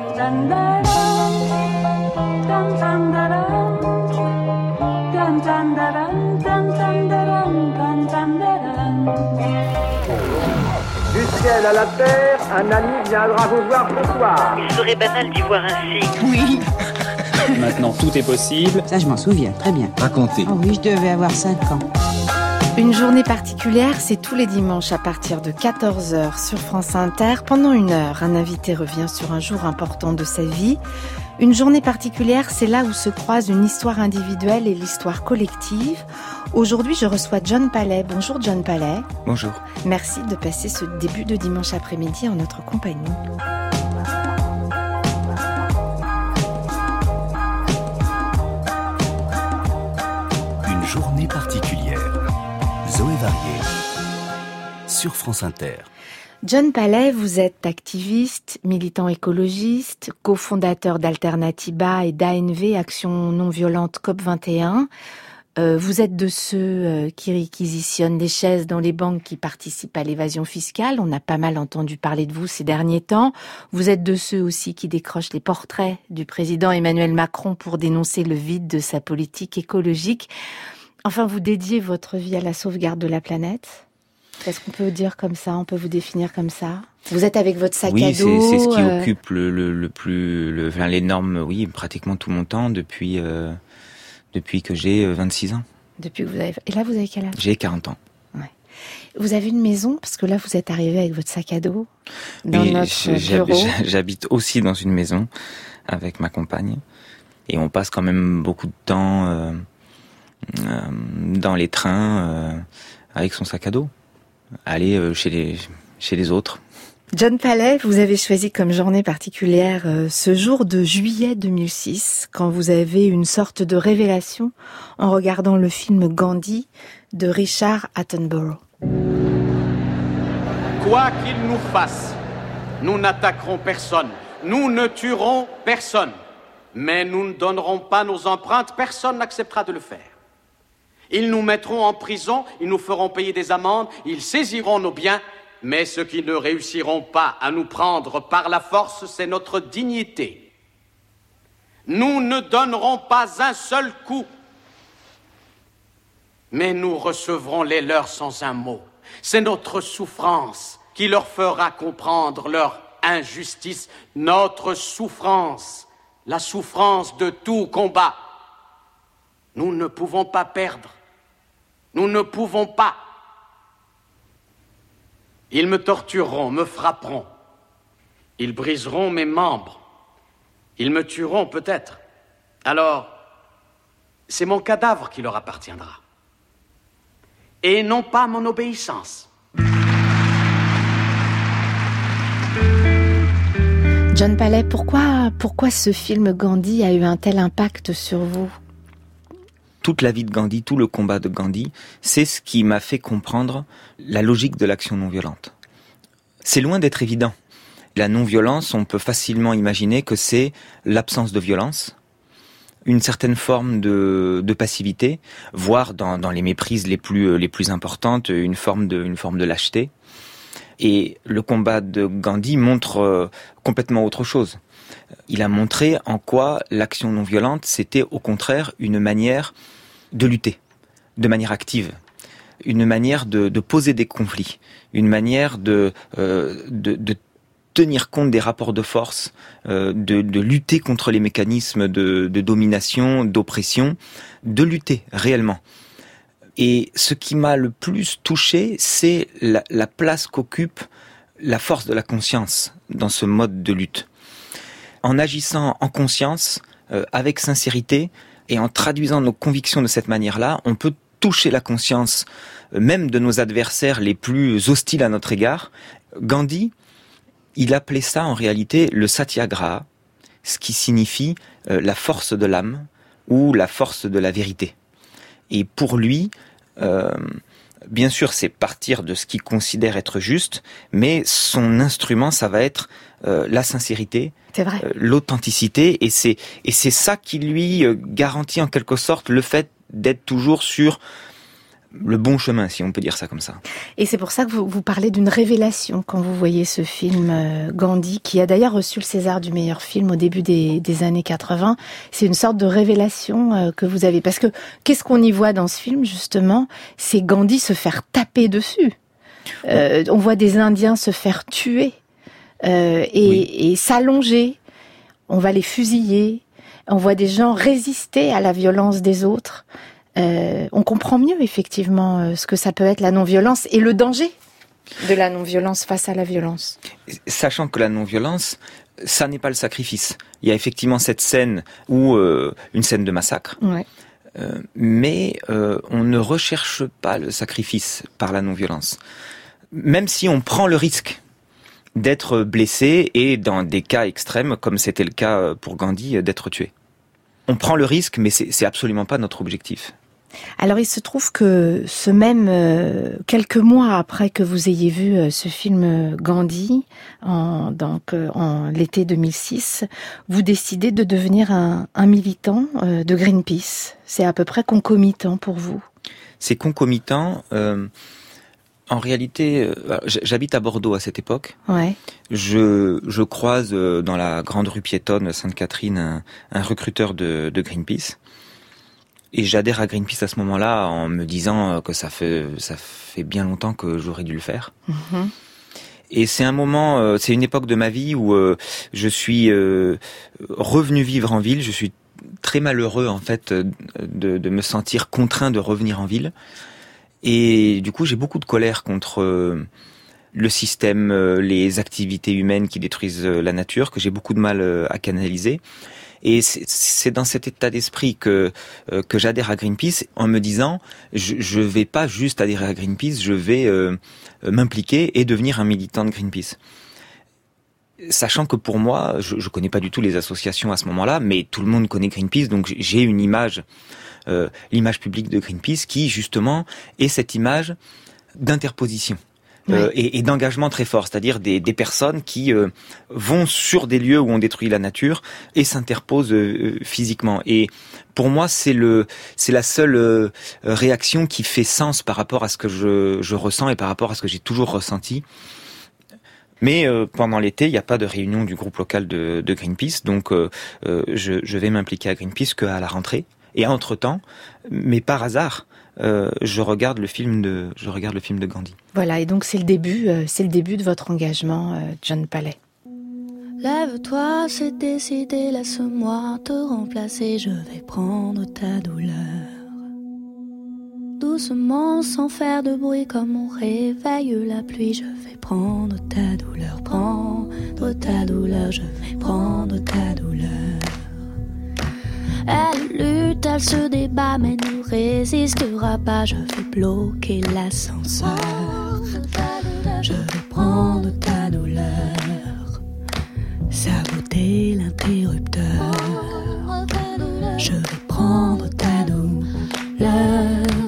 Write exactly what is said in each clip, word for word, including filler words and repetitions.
Du ciel à la terre, un ami viendra vous voir ce soir. Il serait banal d'y voir ainsi. Oui. Maintenant, tout est possible. Ça, je m'en souviens, très bien. Racontez. Oh oui, je devais avoir cinq ans. Une journée particulière, c'est tous les dimanches à partir de quatorze heures sur France Inter. Pendant une heure, un invité revient sur un jour important de sa vie. Une journée particulière, c'est là où se croisent une histoire individuelle et l'histoire collective. Aujourd'hui, je reçois John Palais. Bonjour John Palais. Bonjour. Merci de passer ce début de dimanche après-midi en notre compagnie. Une journée particulière. Zoé Varier, sur France Inter. John Palais, vous êtes activiste, militant écologiste, cofondateur d'Alternativa et d'A N V, Action non-violente C O P vingt et un. Euh, vous êtes de ceux euh, qui réquisitionnent des chaises dans les banques qui participent à l'évasion fiscale. On a pas mal entendu parler de vous ces derniers temps. Vous êtes de ceux aussi qui décrochent les portraits du président Emmanuel Macron pour dénoncer le vide de sa politique écologique. Enfin, vous dédiez votre vie à la sauvegarde de la planète. Est-ce qu'on peut dire comme ça, on peut vous définir comme ça? Vous êtes avec votre sac oui, à dos. Oui, c'est, c'est ce qui euh... occupe le, le, le plus, le, enfin, les normes, oui, pratiquement tout mon temps depuis, euh, depuis que j'ai vingt-six ans. Depuis que vous avez, et là, vous avez quel âge? J'ai quarante ans. Ouais. Vous avez une maison, parce que là, vous êtes arrivé avec votre sac à dos dans oui, notre bureau. J'habite aussi dans une maison avec ma compagne, et on passe quand même beaucoup de temps euh, euh, dans les trains euh, avec son sac à dos. Aller euh, chez les chez les autres. John Palais, vous avez choisi comme journée particulière euh, ce jour de juillet deux mille six, quand vous avez une sorte de révélation en regardant le film Gandhi de Richard Attenborough. Quoi qu'il nous fasse, nous n'attaquerons personne, nous ne tuerons personne, mais nous ne donnerons pas nos empreintes, personne n'acceptera de le faire. Ils nous mettront en prison, ils nous feront payer des amendes, ils saisiront nos biens, mais ceux qui ne réussiront pas à nous prendre par la force, c'est notre dignité. Nous ne donnerons pas un seul coup, mais nous recevrons les leurs sans un mot. C'est notre souffrance qui leur fera comprendre leur injustice, notre souffrance, la souffrance de tout combat. Nous ne pouvons pas perdre. Nous ne pouvons pas. Ils me tortureront, me frapperont. Ils briseront mes membres. Ils me tueront peut-être. Alors, c'est mon cadavre qui leur appartiendra. Et non pas mon obéissance. John Palais, pourquoi, pourquoi ce film Gandhi a eu un tel impact sur vous ? Toute la vie de Gandhi, tout le combat de Gandhi, c'est ce qui m'a fait comprendre la logique de l'action non violente. C'est loin d'être évident. La non-violence, on peut facilement imaginer que c'est l'absence de violence, une certaine forme de, de passivité, voire dans, dans les méprises les plus, les plus importantes, une forme de, une forme de lâcheté. Et le combat de Gandhi montre euh, complètement autre chose. Il a montré en quoi l'action non violente, c'était au contraire une manière de lutter, de manière active, une manière de, de poser des conflits, une manière de, euh, de, de tenir compte des rapports de force, euh, de, de lutter contre les mécanismes de, de domination, d'oppression, de lutter réellement. Et ce qui m'a le plus touché, c'est la, la place qu'occupe la force de la conscience dans ce mode de lutte. En agissant en conscience, euh, avec sincérité, et en traduisant nos convictions de cette manière-là, on peut toucher la conscience euh, même de nos adversaires les plus hostiles à notre égard. Gandhi, il appelait ça en réalité le satyagraha, ce qui signifie euh, la force de l'âme ou la force de la vérité. Et pour lui, euh, bien sûr, c'est partir de ce qu'il considère être juste, mais son instrument, ça va être euh, la sincérité, c'est vrai. Euh, l'authenticité, et c'est et c'est ça qui lui euh, garantit en quelque sorte le fait d'être toujours sur le bon chemin, si on peut dire ça comme ça. Et c'est pour ça que vous, vous parlez d'une révélation quand vous voyez ce film euh, Gandhi, qui a d'ailleurs reçu le César du meilleur film au début des, des années quatre-vingts. C'est une sorte de révélation euh, que vous avez. Parce que qu'est-ce qu'on y voit dans ce film, justement ? C'est Gandhi se faire taper dessus. Euh, on voit des Indiens se faire tuer euh, et, oui. et s'allonger. On va les fusiller. On voit des gens résister à la violence des autres. Euh, on comprend mieux effectivement euh, ce que ça peut être la non-violence et le danger de la non-violence face à la violence. Sachant que la non-violence, ça n'est pas le sacrifice. Il y a effectivement cette scène où euh, une scène de massacre, ouais. euh, mais euh, on ne recherche pas le sacrifice par la non-violence. Même si on prend le risque d'être blessé et dans des cas extrêmes, comme c'était le cas pour Gandhi, d'être tué. On prend le risque, mais c'est, c'est absolument pas notre objectif. Alors il se trouve que ce même euh, quelques mois après que vous ayez vu euh, ce film Gandhi, en, donc euh, en l'été deux mille six, vous décidez de devenir un, un militant euh, de Greenpeace. C'est à peu près concomitant pour vous. C'est concomitant. Euh, en réalité, euh, j'habite à Bordeaux à cette époque. Ouais. Je, je croise euh, dans la grande rue piétonne Sainte-Catherine un, un recruteur de, de Greenpeace. Et j'adhère à Greenpeace à ce moment-là en me disant que ça fait ça fait bien longtemps que j'aurais dû le faire. Mmh. Et c'est un moment, c'est une époque de ma vie où je suis revenu vivre en ville. Je suis très malheureux en fait de, de me sentir contraint de revenir en ville. Et du coup, j'ai beaucoup de colère contre le système, les activités humaines qui détruisent la nature, que j'ai beaucoup de mal à canaliser. Et c'est, c'est dans cet état d'esprit que euh, que j'adhère à Greenpeace en me disant je je vais pas juste adhérer à Greenpeace, je vais euh, m'impliquer et devenir un militant de Greenpeace. Sachant que pour moi, je, je connais pas du tout les associations à ce moment-là, mais tout le monde connaît Greenpeace, donc j'ai une image, euh, l'image publique de Greenpeace qui justement est cette image d'interposition. Euh, ouais. et, et d'engagement très fort, c'est-à-dire des, des personnes qui euh, vont sur des lieux où on détruit la nature et s'interposent euh, physiquement. Et pour moi, c'est le, c'est la seule euh, réaction qui fait sens par rapport à ce que je, je ressens et par rapport à ce que j'ai toujours ressenti. Mais euh, pendant l'été, il n'y a pas de réunion du groupe local de, de Greenpeace, donc euh, euh, je, je vais m'impliquer à Greenpeace qu'à la rentrée. Et entre-temps, mais par hasard, Euh, je regarde le film de, je regarde le film de Gandhi. Voilà, et donc c'est le début, euh, c'est le début de votre engagement, euh, John Palais. Lève-toi, c'est décidé, laisse-moi te remplacer, je vais prendre ta douleur. Doucement, sans faire de bruit, comme on réveille la pluie, je vais prendre ta douleur, prendre ta douleur, je vais prendre ta douleur. Elle lutte, elle se débat, mais ne résistera pas. Je vais bloquer l'ascenseur. Je vais prendre ta douleur, saboter l'interrupteur. Je vais prendre ta douleur.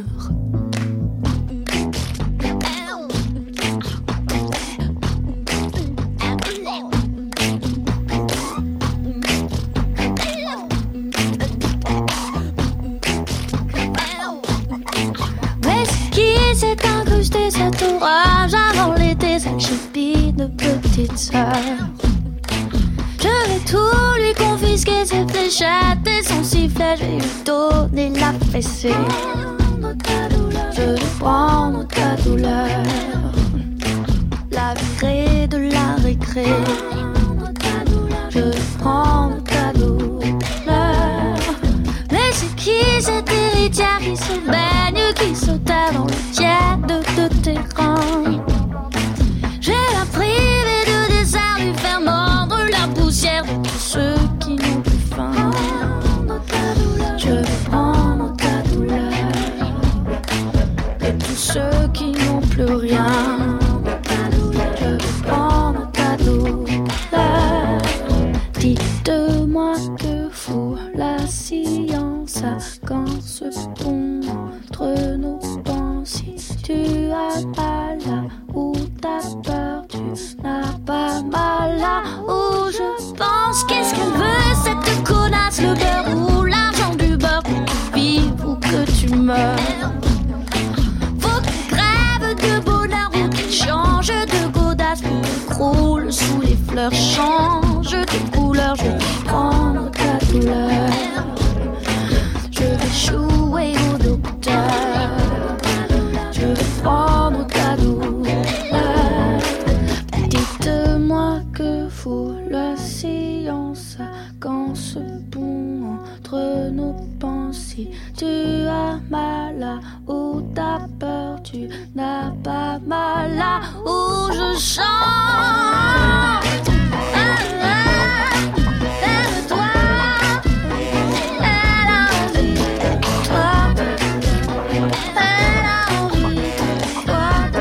C'est incrusté cet orage avant l'été, cette chipie de petite sœur. Je vais tout lui confisquer, ses fléchettes et son sifflet, je vais lui donner la fessée. Je vais prendre ta douleur, la virer de la récré. Je vais prendre ta douleur. Mais c'est qui cette héritière qui se baigne, qui se terre dans le tiède de terrain? Je vais la priver de dessert, lui faire mordre la poussière de tous ceux qui n'ont plus faim. Je vais prendre ta douleur de tous ceux qui n'ont plus rien. Je vais prendre ta douleur. Dites-moi que fout la science quand se pond entre nos dents. Si tu as mal là où t'as peur, tu n'as pas mal là où je pense. Qu'est-ce qu'elle veut cette connasse, le beurre ou l'argent du beurre, que tu vives ou que tu meurs? si tu as mal là où t'as peur, tu n'as pas mal là où je chante. Ah, ah, aime-toi, elle a envie de toi, elle a envie de toi,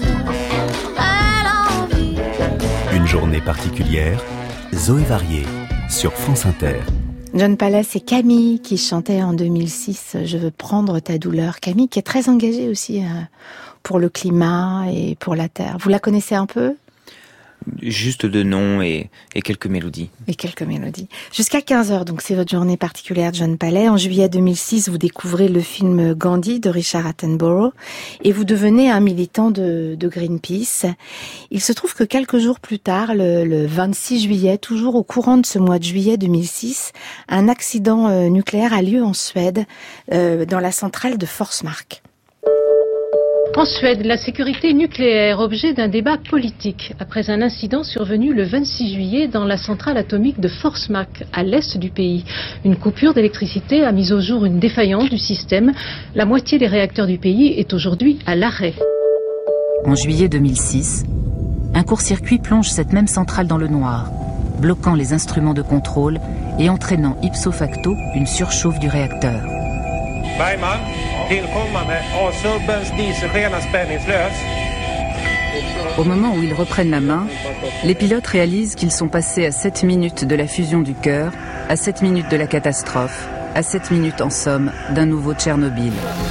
elle a envie. Une journée particulière, Zoé Varier, sur France Inter. John Palace et Camille qui chantaient en deux mille six « Je veux prendre ta douleur ». Camille qui est très engagée aussi pour le climat et pour la terre. Vous la connaissez un peu ? Juste de nom et, et quelques mélodies. Et quelques mélodies. Jusqu'à quinze heures, donc c'est votre journée particulière, John Palais. En juillet deux mille six, vous découvrez le film Gandhi de Richard Attenborough et vous devenez un militant de, de Greenpeace. Il se trouve que quelques jours plus tard, le, le vingt-six juillet, toujours au courant de ce mois de juillet deux mille six, un accident euh, nucléaire a lieu en Suède, euh, dans la centrale de Forsmark. En Suède, la sécurité nucléaire, objet d'un débat politique, après un incident survenu le vingt-six juillet dans la centrale atomique de Forsmark, à l'est du pays. Une coupure d'électricité a mis au jour une défaillance du système. La moitié des réacteurs du pays est aujourd'hui à l'arrêt. En juillet deux mille six, un court-circuit plonge cette même centrale dans le noir, bloquant les instruments de contrôle et entraînant ipso facto une surchauffe du réacteur. Bergman, tillkommande och subbens diesel rena spänningslös. Au moment où ils reprennent la main, les pilotes réalisent qu'ils sont passés à sept minutes de la fusion du cœur, à sept minutes de la catastrophe, à sept minutes en somme d'un nouveau Tchernobyl.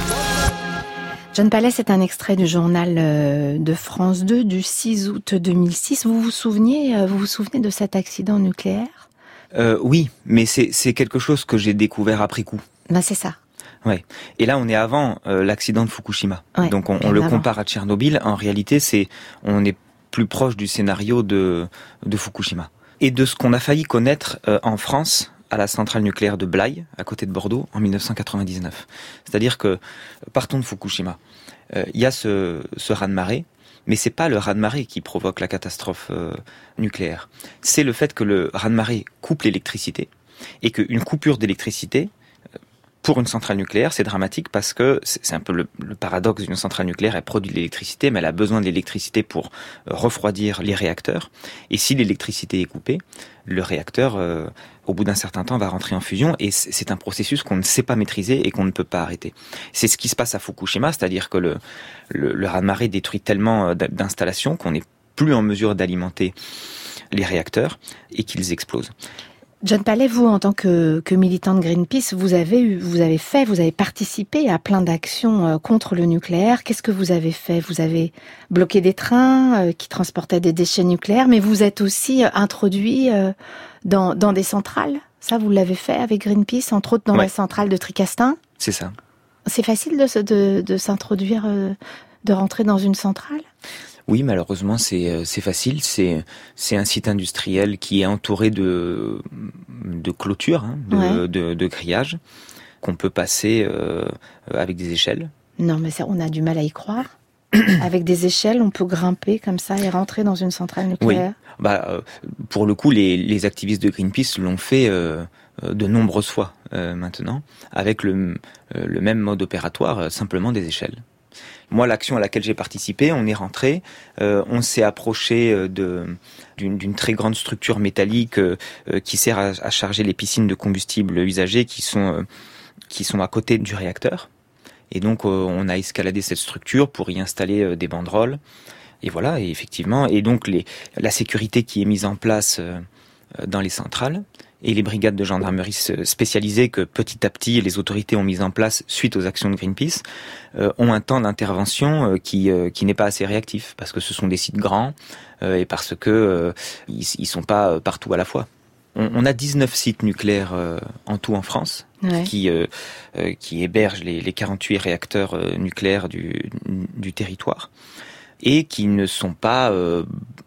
John Palais, c'est un extrait du journal de France deux du six août deux mille six. Vous vous souvenez, vous vous souvenez de cet accident nucléaire ? euh, Oui, mais c'est, c'est quelque chose que j'ai découvert après coup. Ben, c'est ça. Ouais. Et là, on est avant euh, l'accident de Fukushima. Ouais, donc, on, on le avant. compare à Tchernobyl. En réalité, c'est, on est plus proche du scénario de, de Fukushima. Et de ce qu'on a failli connaître euh, en France, à la centrale nucléaire de Blaye, à côté de Bordeaux, en dix-neuf cent quatre-vingt-dix-neuf. C'est-à-dire que, partons de Fukushima. Il euh, y a ce, ce raz-de-marée, mais c'est pas le raz-de-marée qui provoque la catastrophe euh, nucléaire. C'est le fait que le raz-de-marée coupe l'électricité, et qu'une coupure d'électricité, pour une centrale nucléaire, c'est dramatique parce que c'est un peu le, le paradoxe d'une centrale nucléaire. Elle produit de l'électricité, mais elle a besoin de l'électricité pour refroidir les réacteurs. Et si l'électricité est coupée, le réacteur, euh, au bout d'un certain temps, va rentrer en fusion. Et c'est un processus qu'on ne sait pas maîtriser et qu'on ne peut pas arrêter. C'est ce qui se passe à Fukushima, c'est-à-dire que le, le, le raz-de-marée détruit tellement d'installations qu'on n'est plus en mesure d'alimenter les réacteurs et qu'ils explosent. John Palais, vous, en tant que, que militant de Greenpeace, vous avez eu, vous avez fait, vous avez participé à plein d'actions contre le nucléaire. Qu'est-ce que vous avez fait ? Vous avez bloqué des trains qui transportaient des déchets nucléaires, mais vous êtes aussi introduit dans, dans des centrales. Ça, vous l'avez fait avec Greenpeace, entre autres dans ouais. la centrale de Tricastin. C'est ça. C'est facile de, de, de s'introduire, de rentrer dans une centrale ? Oui, malheureusement, c'est c'est facile. C'est c'est un site industriel qui est entouré de de clôtures, hein, de, ouais. de de grillages qu'on peut passer euh, avec des échelles. Non, mais ça, on a du mal à y croire. Avec des échelles, on peut grimper comme ça et rentrer dans une centrale nucléaire. Oui. Bah, euh, pour le coup, les les activistes de Greenpeace l'ont fait euh, de nombreuses fois euh, maintenant, avec le euh, le même mode opératoire, euh, simplement des échelles. Moi, l'action à laquelle j'ai participé, on est rentré, euh, on s'est approché de d'une, d'une très grande structure métallique euh, qui sert à, à charger les piscines de combustible usagés qui sont euh, qui sont à côté du réacteur. Et donc, euh, on a escaladé cette structure pour y installer euh, des banderoles. Et voilà, et effectivement, et donc les la sécurité qui est mise en place euh, dans les centrales et les brigades de gendarmerie spécialisées que petit à petit les autorités ont mises en place suite aux actions de Greenpeace euh, ont un temps d'intervention euh, qui euh, qui n'est pas assez réactif parce que ce sont des sites grands euh, et parce que euh, ils, ils sont pas partout à la fois. On, on a dix-neuf sites nucléaires euh, en tout en France ouais. qui euh, euh, qui hébergent les, les quarante-huit réacteurs euh, nucléaires du du territoire et qui ne sont pas euh,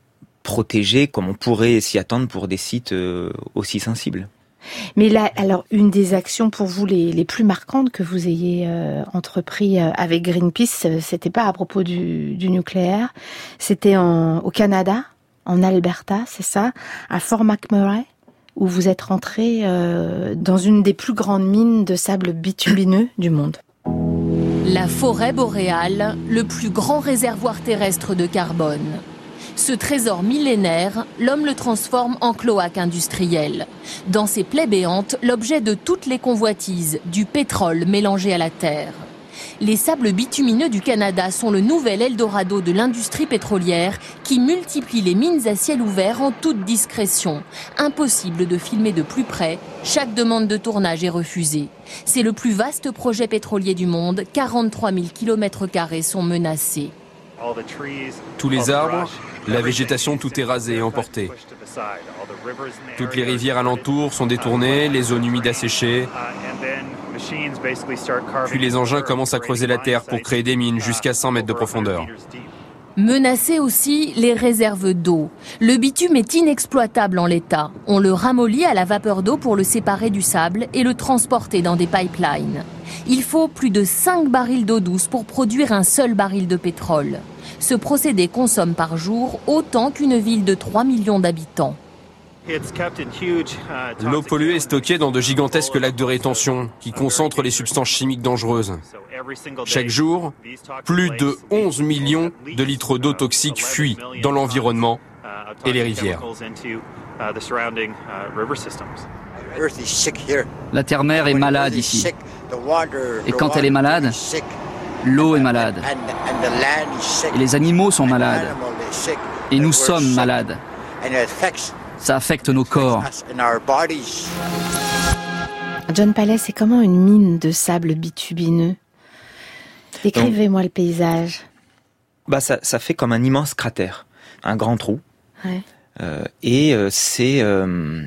protégés comme on pourrait s'y attendre pour des sites euh, aussi sensibles. Mais là, alors, une des actions pour vous les, les plus marquantes que vous ayez euh, entrepris euh, avec Greenpeace, c'était pas à propos du, du nucléaire, c'était en, au Canada, en Alberta, c'est ça, à Fort McMurray, où vous êtes rentré euh, dans une des plus grandes mines de sable bitumineux du monde. La forêt boréale, le plus grand réservoir terrestre de carbone. Ce trésor millénaire, l'homme le transforme en cloaque industriel. Dans ces plaies béantes, l'objet de toutes les convoitises, du pétrole mélangé à la terre. Les sables bitumineux du Canada sont le nouvel Eldorado de l'industrie pétrolière qui multiplie les mines à ciel ouvert en toute discrétion. Impossible de filmer de plus près, chaque demande de tournage est refusée. C'est le plus vaste projet pétrolier du monde, quarante-trois mille kilomètres carrés sont menacés. Tous les arbres, la végétation, tout est rasé et emporté. Toutes les rivières alentours sont détournées, les zones humides asséchées. Puis les engins commencent à creuser la terre pour créer des mines jusqu'à cent mètres de profondeur. Menacées aussi les réserves d'eau. Le bitume est inexploitable en l'état. On le ramollit à la vapeur d'eau pour le séparer du sable et le transporter dans des pipelines. Il faut plus de cinq barils d'eau douce pour produire un seul baril de pétrole. Ce procédé consomme par jour autant qu'une ville de trois millions d'habitants. L'eau polluée est stockée dans de gigantesques lacs de rétention qui concentrent les substances chimiques dangereuses. Chaque jour, plus de onze millions de litres d'eau toxique fuient dans l'environnement et les rivières. La terre-mère est malade ici. Et quand elle est malade, l'eau est malade. Et les animaux sont malades. Et nous sommes malades. Ça affecte nos corps. John Palais, c'est comment une mine de sable bitumineux? Décrivez-moi le paysage. Bah ça, ça fait comme un immense cratère, un grand trou. Ouais. Euh, et euh, c'est, euh,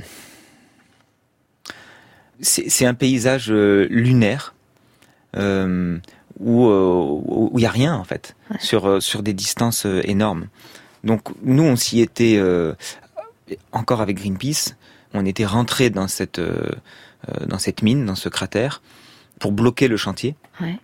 c'est c'est un paysage euh, lunaire euh, où où il y a rien en fait, ouais. sur euh, sur des distances euh, énormes. Donc nous on s'y était euh, encore avec Greenpeace, on était rentré dans cette euh, dans cette mine, dans ce cratère, pour bloquer le chantier. Ouais.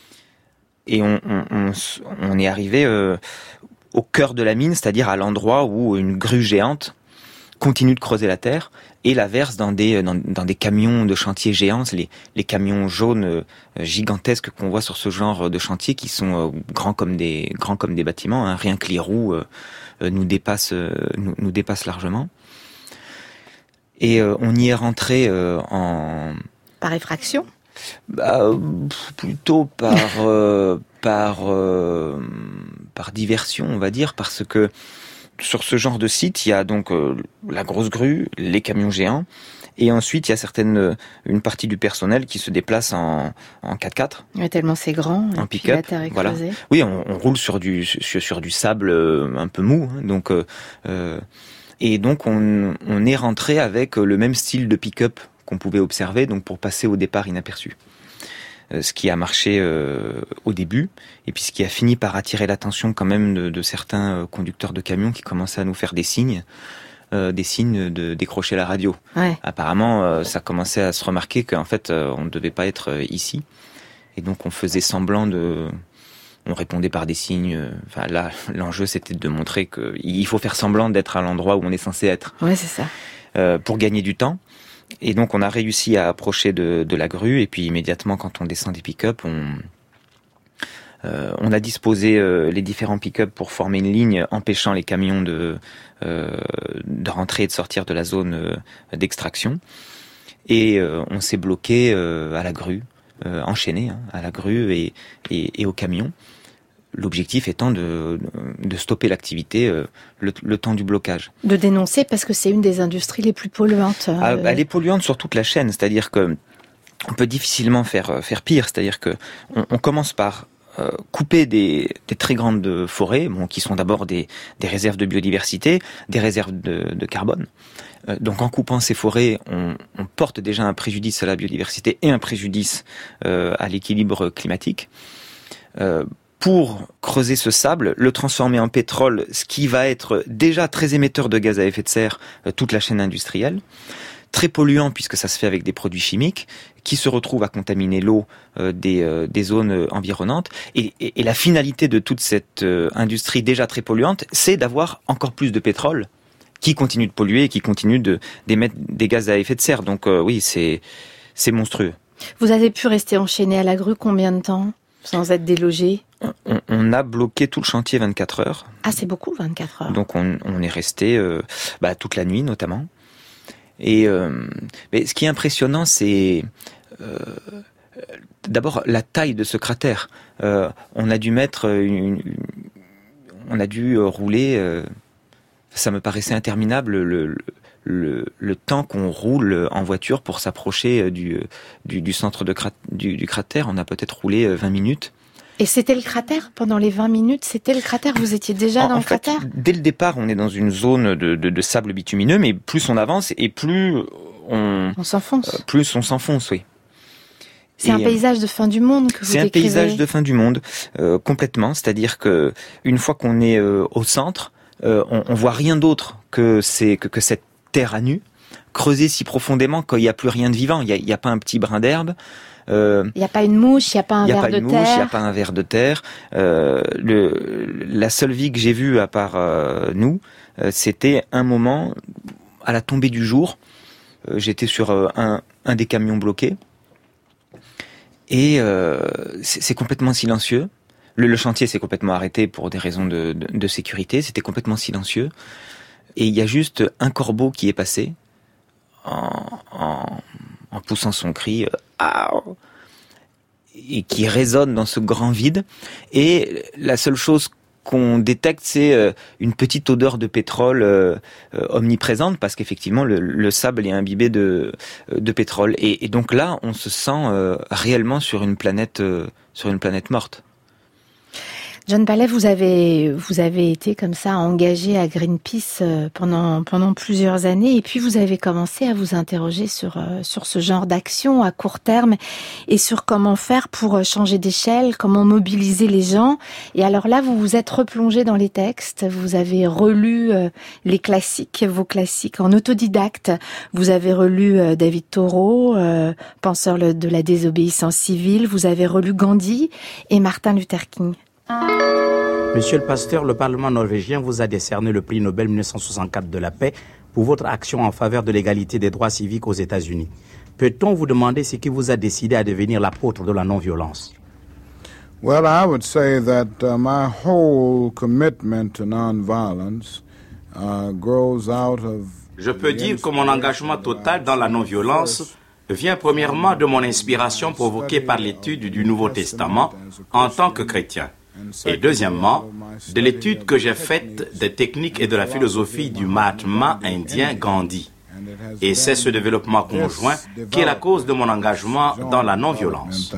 Et on, on, on, on est arrivé euh, au cœur de la mine, c'est-à-dire à l'endroit où une grue géante continue de creuser la terre et la verse dans des dans, dans des camions de chantier géants, les les camions jaunes euh, gigantesques qu'on voit sur ce genre de chantier qui sont euh, grands comme des grands comme des bâtiments, hein, rien que les roues euh, nous dépassent euh, nous, nous dépassent largement. Et euh, on y est rentré euh, en par effraction. Bah, plutôt par euh, par euh, par diversion, on va dire, parce que sur ce genre de site, il y a donc euh, la grosse grue, les camions géants, et ensuite il y a certaines une partie du personnel qui se déplace en en quatre-quatre. Ouais, tellement c'est grand. En pick-up, voilà. Oui, on, on roule sur du sur, sur du sable euh, un peu mou, hein, donc euh, euh, et donc on on est rentré avec le même style de pick-up qu'on pouvait observer, donc pour passer au départ inaperçu. Euh, ce qui a marché euh, au début, et puis ce qui a fini par attirer l'attention quand même de, de certains euh, conducteurs de camions qui commençaient à nous faire des signes, euh, des signes de décrocher la radio. Ouais. Apparemment, euh, ça commençait à se remarquer qu'en fait, euh, on ne devait pas être euh, ici, et donc on faisait semblant de... On répondait par des signes. Euh, enfin là, l'enjeu c'était de montrer qu'il faut faire semblant d'être à l'endroit où on est censé être. Ouais, c'est ça. Euh, pour gagner du temps. Et donc on a réussi à approcher de, de la grue, et puis immédiatement quand on descend des pick-up, on, euh, on a disposé euh, les différents pick-up pour former une ligne empêchant les camions de, euh, de rentrer et de sortir de la zone euh, d'extraction. Et euh, on s'est bloqué euh, à la grue, euh, enchaîné hein, à la grue et, et, et au camion. L'objectif étant de, de stopper l'activité euh, le, le temps du blocage. De dénoncer parce que c'est une des industries les plus polluantes. Ah, euh... Elle est polluante sur toute la chaîne, c'est-à-dire que on peut difficilement faire faire pire, c'est-à-dire que on, on commence par euh, couper des, des très grandes forêts, bon, qui sont d'abord des, des réserves de biodiversité, des réserves de, de carbone. Euh, donc en coupant ces forêts, on, on porte déjà un préjudice à la biodiversité et un préjudice euh, à l'équilibre climatique. Euh, pour creuser ce sable, le transformer en pétrole, ce qui va être déjà très émetteur de gaz à effet de serre, euh, toute la chaîne industrielle, très polluant puisque ça se fait avec des produits chimiques, qui se retrouvent à contaminer l'eau euh, des, euh, des zones environnantes. Et, et, et la finalité de toute cette euh, industrie déjà très polluante, c'est d'avoir encore plus de pétrole qui continuent de polluer et qui continuent de, d'émettre des gaz à effet de serre. Donc euh, oui, c'est, c'est monstrueux. Vous avez pu rester enchaîné à la grue combien de temps sans être délogé ? On, on a bloqué tout le chantier vingt-quatre heures. Ah, c'est beaucoup, vingt-quatre heures. Donc on, on est resté euh, bah, toute la nuit notamment. Et euh, mais ce qui est impressionnant, c'est euh, d'abord la taille de ce cratère. Euh, on a dû mettre une, une on a dû rouler. Euh, ça me paraissait interminable le, le, le temps qu'on roule en voiture pour s'approcher du, du, du centre de crat, du, du cratère. On a peut-être roulé vingt minutes. Et c'était le cratère pendant les vingt minutes, c'était le cratère. Vous étiez déjà en, dans en le fait, cratère. Dès le départ, on est dans une zone de, de, de sable bitumineux, mais plus on avance et plus on, on s'enfonce. Euh, plus on s'enfonce, oui. C'est et, un paysage de fin du monde que vous C'est décrivez. un paysage de fin du monde, euh, complètement. C'est-à-dire que une fois qu'on est euh, au centre, euh, on, on voit rien d'autre que, c'est, que, que cette terre à nu, creusée si profondément qu'il n'y a plus rien de vivant. Il n'y a, il y a pas un petit brin d'herbe. Il euh, n'y a pas une mouche, il n'y a pas un ver de terre. Il n'y a pas une mouche, il n'y a pas un ver de terre. Euh, le, la seule vie que j'ai vue à part euh, nous, euh, c'était un moment, à la tombée du jour, euh, j'étais sur euh, un, un des camions bloqués, et euh, c'est, c'est complètement silencieux. Le, le chantier s'est complètement arrêté pour des raisons de, de, de sécurité, c'était complètement silencieux. Et il y a juste un corbeau qui est passé, en... en en poussant son cri euh, et qui résonne dans ce grand vide. Et la seule chose qu'on détecte, c'est euh, une petite odeur de pétrole euh, euh, omniprésente, parce qu'effectivement, le, le sable est imbibé de, de pétrole. Et, et donc là, on se sent euh, réellement sur une planète, euh, sur une planète morte. John Palais, vous avez vous avez été comme ça engagé à Greenpeace pendant pendant plusieurs années, et puis vous avez commencé à vous interroger sur sur ce genre d'action à court terme et sur comment faire pour changer d'échelle, comment mobiliser les gens. Et alors là, vous vous êtes replongé dans les textes, vous avez relu les classiques, vos classiques en autodidacte. Vous avez relu David Thoreau, euh, penseur de la désobéissance civile. Vous avez relu Gandhi et Martin Luther King. Monsieur le pasteur, le Parlement norvégien vous a décerné le prix Nobel mille neuf cent soixante-quatre de la paix pour votre action en faveur de l'égalité des droits civiques aux États-Unis. Peut-on vous demander ce qui vous a décidé à devenir l'apôtre de la non-violence? Well, I would say that uh, my whole commitment to non-violence uh, grows out of... Je peux dire que mon engagement total dans la non-violence vient premièrement de mon inspiration provoquée par l'étude du Nouveau Testament en tant que chrétien. Et deuxièmement, de l'étude que j'ai faite des techniques et de la philosophie du Mahatma indien Gandhi. Et c'est ce développement conjoint qui est la cause de mon engagement dans la non-violence.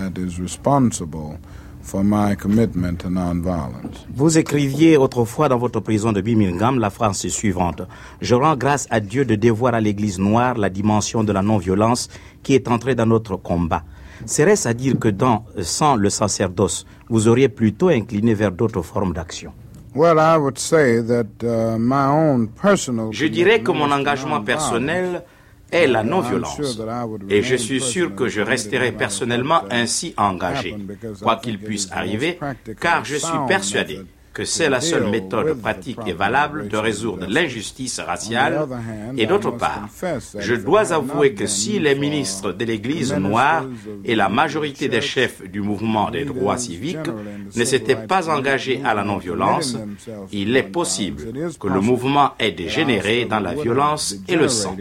Vous écriviez autrefois dans votre prison de Birmingham la phrase suivante: « Je rends grâce à Dieu de dévoiler à l'Église noire la dimension de la non-violence qui est entrée dans notre combat. » Serait-ce à dire que dans, sans le sacerdoce, vous auriez plutôt incliné vers d'autres formes d'action? Well, I would say that, uh, my own personal... Je dirais que mon engagement personnel est la non-violence. Et je suis sûr que je resterai personnellement ainsi engagé, quoi qu'il puisse arriver, car je suis persuadé que c'est la seule méthode pratique et valable de résoudre l'injustice raciale. Et d'autre part, je dois avouer que si les ministres de l'Église noire et la majorité des chefs du mouvement des droits civiques ne s'étaient pas engagés à la non-violence, il est possible que le mouvement ait dégénéré dans la violence et le sang.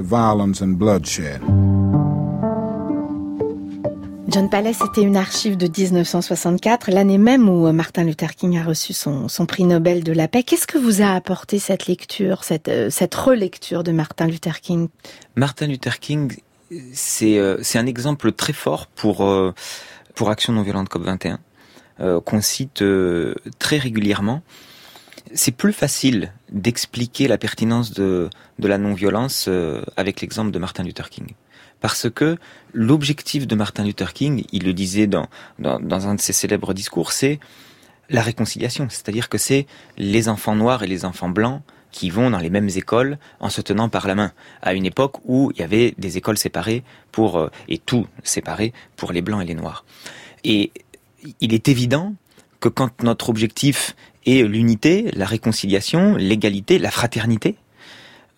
John Palais, c'était une archive de dix-neuf cent soixante-quatre, l'année même où Martin Luther King a reçu son, son prix Nobel de la paix. Qu'est-ce que vous a apporté cette lecture, cette, cette relecture de Martin Luther King? Martin Luther King, c'est, c'est un exemple très fort pour, pour Action non-violente COP vingt et un, euh, qu'on cite euh, très régulièrement. C'est plus facile d'expliquer la pertinence de, de la non-violence euh, avec l'exemple de Martin Luther King. Parce que l'objectif de Martin Luther King, il le disait dans, dans, dans un de ses célèbres discours, c'est la réconciliation. C'est-à-dire que c'est les enfants noirs et les enfants blancs qui vont dans les mêmes écoles en se tenant par la main. À une époque où il y avait des écoles séparées pour, et tout séparé pour les blancs et les noirs. Et il est évident que quand notre objectif est l'unité, la réconciliation, l'égalité, la fraternité,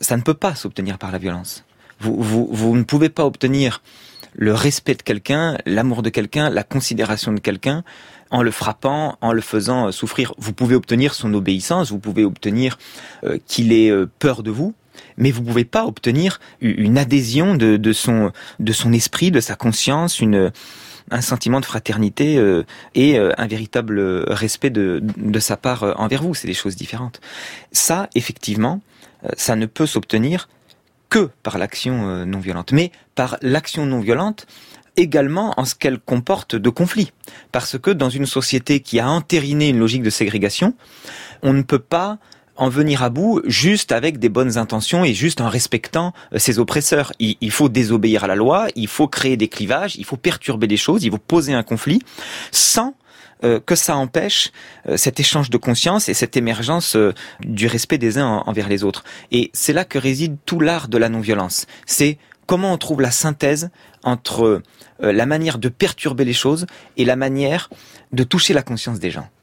ça ne peut pas s'obtenir par la violence. Vous, vous, vous ne pouvez pas obtenir le respect de quelqu'un, l'amour de quelqu'un, la considération de quelqu'un en le frappant, en le faisant souffrir. Vous pouvez obtenir son obéissance, vous pouvez obtenir euh, qu'il ait euh, peur de vous, mais vous pouvez pas obtenir une adhésion de, de son de son esprit, de sa conscience, une un sentiment de fraternité euh, et euh, un véritable respect de de sa part euh, envers vous. C'est des choses différentes. Ça, effectivement, euh, ça ne peut s'obtenir que par l'action euh, non violente, mais par l'action non violente également en ce qu'elle comporte de conflits. Parce que dans une société qui a entériné une logique de ségrégation, on ne peut pas en venir à bout juste avec des bonnes intentions et juste en respectant ses oppresseurs. Il, il faut désobéir à la loi, il faut créer des clivages, il faut perturber les choses, il faut poser un conflit sans euh, que ça empêche euh, cet échange de conscience et cette émergence euh, du respect des uns en, envers les autres. Et c'est là que réside tout l'art de la non-violence. C'est comment on trouve la synthèse entre euh, la manière de perturber les choses et la manière de toucher la conscience des gens.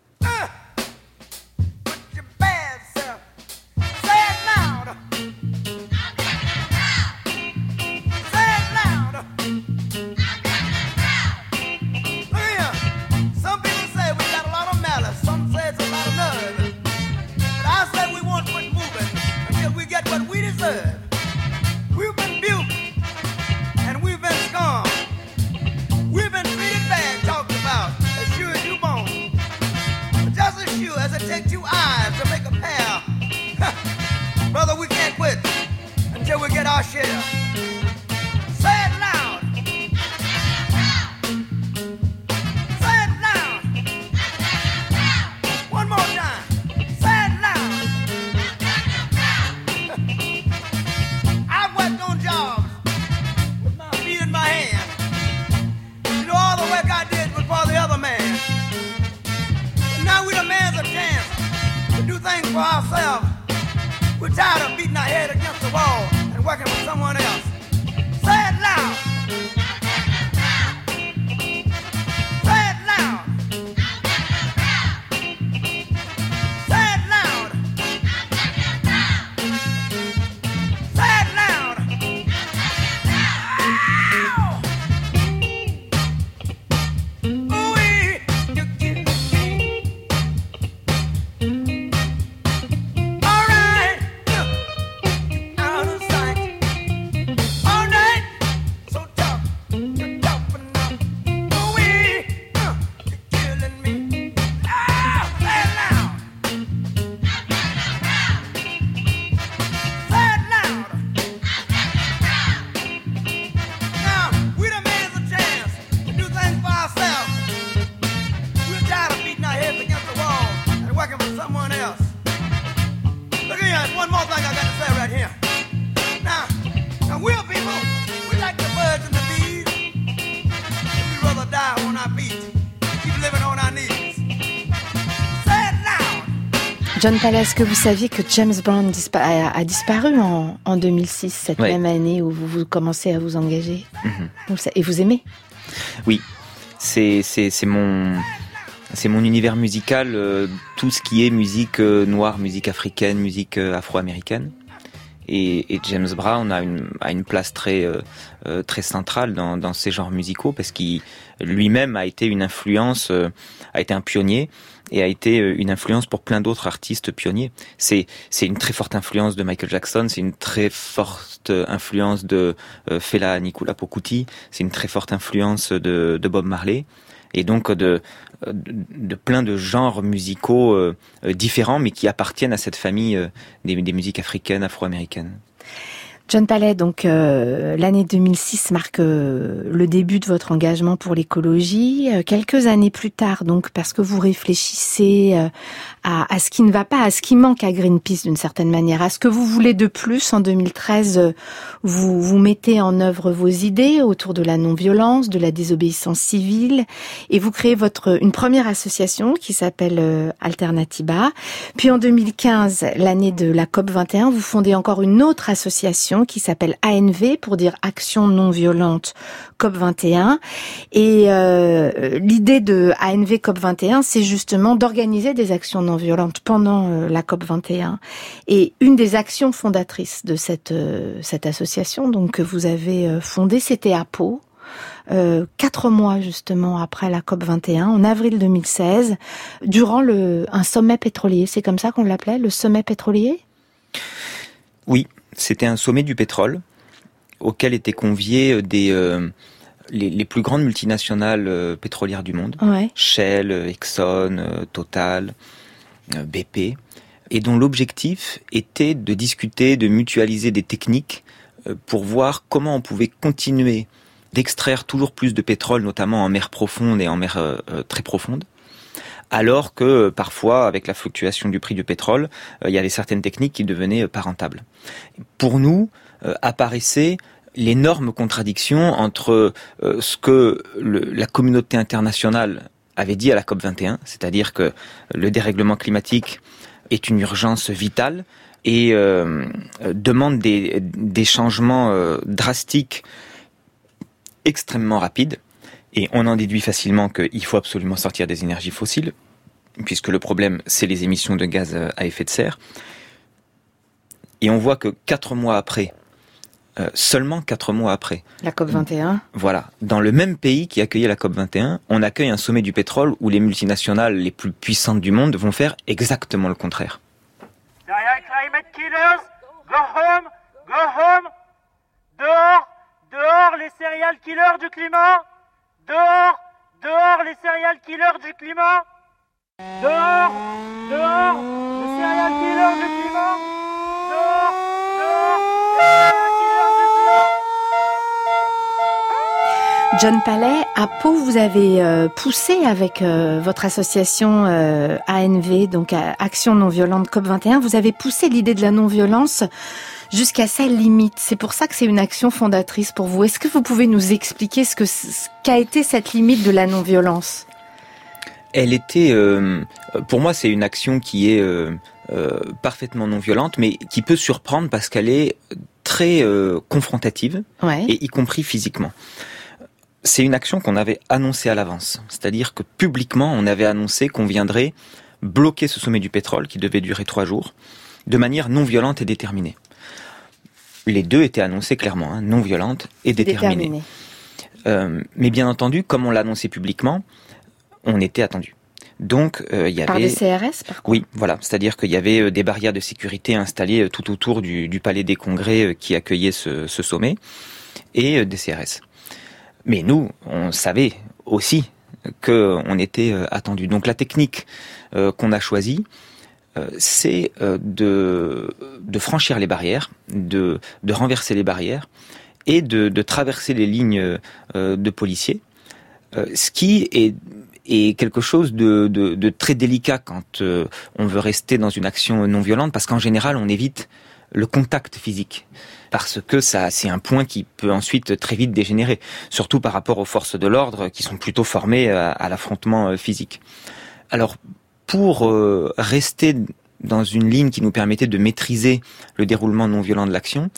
John Palais, est-ce que vous saviez que James Brown dispa- a, a disparu en, en deux mille six, cette ouais. même année où vous, vous commencez à vous engager mm-hmm. Et vous aimez? Oui, c'est, c'est, c'est, mon, c'est mon univers musical, euh, tout ce qui est musique euh, noire, musique africaine, musique euh, afro-américaine. Et, et James Brown a une, a une place très, euh, euh, très centrale dans, dans ces genres musicaux parce qu'il lui-même a été une influence, euh, a été un pionnier et a été une influence pour plein d'autres artistes pionniers. C'est, c'est une très forte influence de Michael Jackson, c'est une très forte influence de euh, Fela Anikulapo Kuti, c'est une très forte influence de, de Bob Marley. Et donc de, de, de plein de genres musicaux euh, différents, mais qui appartiennent à cette famille euh, des, des musiques africaines, afro-américaines. John Palais, donc euh, l'année deux mille six marque euh, le début de votre engagement pour l'écologie. Euh, quelques années plus tard, donc parce que vous réfléchissez euh, à, à ce qui ne va pas, à ce qui manque à Greenpeace d'une certaine manière, à ce que vous voulez de plus. En deux mille treize, euh, vous vous mettez en œuvre vos idées autour de la non-violence, de la désobéissance civile, et vous créez votre une première association qui s'appelle euh, Alternatiba. Puis en deux mille quinze, l'année de la C O P vingt et un, vous fondez encore une autre association association qui s'appelle A N V pour dire Action non violente C O P vingt et un. Et euh, l'idée de A N V C O P vingt et un, c'est justement d'organiser des actions non violentes pendant euh, la C O P vingt et un. Et une des actions fondatrices de cette euh, cette association, donc que vous avez euh, fondée, c'était à Pau. Euh, quatre mois justement après la C O P vingt et un, en avril deux mille seize, durant le un sommet pétrolier. C'est comme ça qu'on l'appelait, le sommet pétrolier ? Oui, c'était un sommet du pétrole auquel étaient conviés des euh, les, les plus grandes multinationales euh, pétrolières du monde, ouais. Shell, Exxon, euh, Total, euh, B P, et dont l'objectif était de discuter, de mutualiser des techniques euh, pour voir comment on pouvait continuer d'extraire toujours plus de pétrole, notamment en mer profonde et en mer euh, très profonde, alors que euh, parfois, avec la fluctuation du prix du pétrole, euh, il y avait certaines techniques qui devenaient euh, pas rentables. Pour nous, euh, apparaissait l'énorme contradiction entre euh, ce que le, la communauté internationale avait dit à la C O P vingt et un, c'est-à-dire que le dérèglement climatique est une urgence vitale et euh, demande des, des changements euh, drastiques extrêmement rapide, et on en déduit facilement qu'il faut absolument sortir des énergies fossiles, puisque le problème, c'est les émissions de gaz à effet de serre. Et on voit que quatre mois après, euh, seulement quatre mois après... La C O P vingt et un. Voilà. Dans le même pays qui accueillait la C O P vingt et un, on accueille un sommet du pétrole où les multinationales les plus puissantes du monde vont faire exactement le contraire. Climate killers, go home, go home, dehors. Dehors les serial killers du climat! Dehors! Dehors les serial killers du climat! Dehors! Dehors les serial killers du climat! Dehors! Dehors les serial killers du climat! John Palais, à Pau, vous avez euh, poussé avec euh, votre association euh, A N V, donc Action non violente C O P vingt et un, vous avez poussé l'idée de la non-violence jusqu'à sa limite. C'est pour ça que c'est une action fondatrice pour vous. Est-ce que vous pouvez nous expliquer ce que ce qu'a été cette limite de la non-violence ? Elle était, euh, pour moi, c'est une action qui est euh, euh, parfaitement non-violente, mais qui peut surprendre parce qu'elle est très euh, confrontative, ouais. et y compris physiquement. C'est une action qu'on avait annoncée à l'avance, c'est-à-dire que publiquement, on avait annoncé qu'on viendrait bloquer ce sommet du pétrole qui devait durer trois jours, de manière non violente et déterminée. Les deux étaient annoncés clairement, hein, non violente et déterminée. Déterminé. Euh, mais bien entendu, comme on l'annonçait publiquement, on était attendu. Donc, euh, il y avait... Par des C R S, par contre ? Oui, voilà. C'est-à-dire qu'il y avait des barrières de sécurité installées tout autour du, du palais des congrès qui accueillait ce, ce sommet, et des C R S. Mais nous, on savait aussi qu'on était attendu. Donc la technique euh, qu'on a choisie, euh, c'est euh, de, de franchir les barrières, de, de renverser les barrières et de, de traverser les lignes euh, de policiers, euh, ce qui est, est quelque chose de, de, de très délicat quand euh, on veut rester dans une action non violente, parce qu'en général, on évite le contact physique, parce que ça, c'est un point qui peut ensuite très vite dégénérer, surtout par rapport aux forces de l'ordre qui sont plutôt formées à, à l'affrontement physique. Alors, pour euh, rester dans une ligne qui nous permettait de maîtriser le déroulement non violent de l'action,